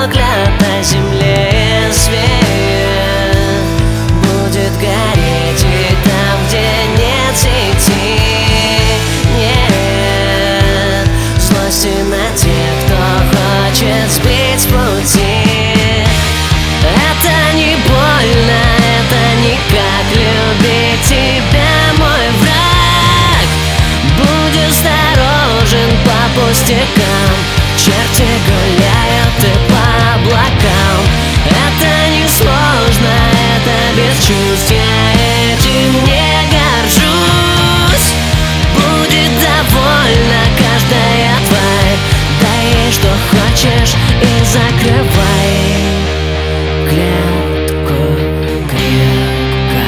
проклятой земле свет будет гореть и там, где нет сети, нет злости на тех, кто хочет сбить с пути. Это не больно, это не как любить тебя, мой враг. Будь осторожен по пустякам, черти гуляют и по облакам. Это не сложно, это бесчувствие, этим не горжусь. Будет довольна каждая тварь, дай ей что хочешь и закрывай клетку крепко.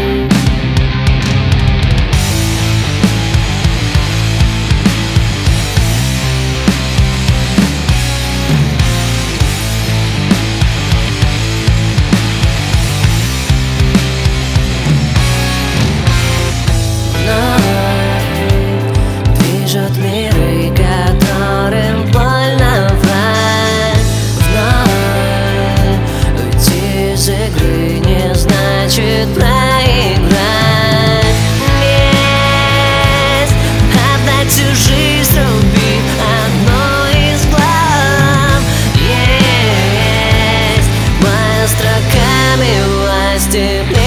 Движут миры, которым больно врать. Вновь уйти из игры не значит проиграть. Месть отдать всю жизнь, рубить одну из глав. Есть моя строками власти.